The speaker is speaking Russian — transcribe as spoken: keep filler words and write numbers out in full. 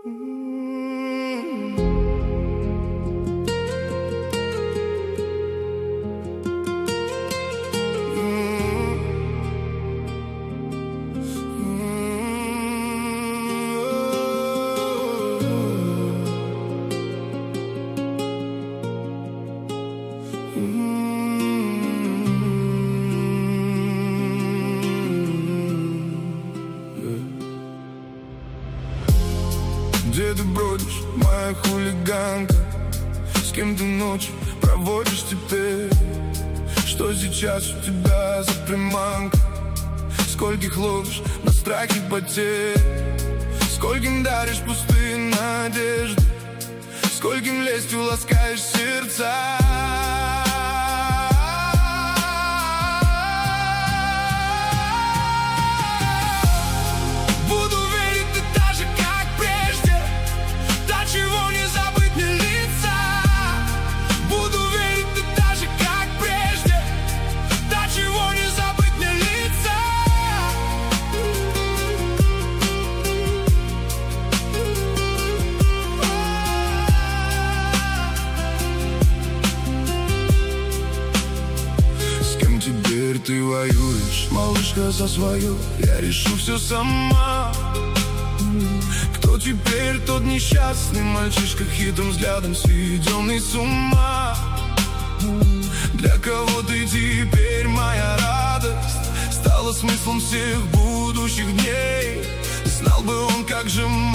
Где ты бродишь, моя хулиганка? С кем ты ночью проводишь теперь? Что сейчас у тебя за приманка? Скольких ловишь на страхе потерь? Скольким даришь пустые надежды? Скольким лестью ласкаешь сердца? Ты воюешь, малышка, за свою. Я решу все сама. Кто теперь тот несчастный мальчишка, хитрым взглядом сведенный с ума? Для кого ты теперь моя радость? Стала смыслом всех будущих дней. Знал бы он, как же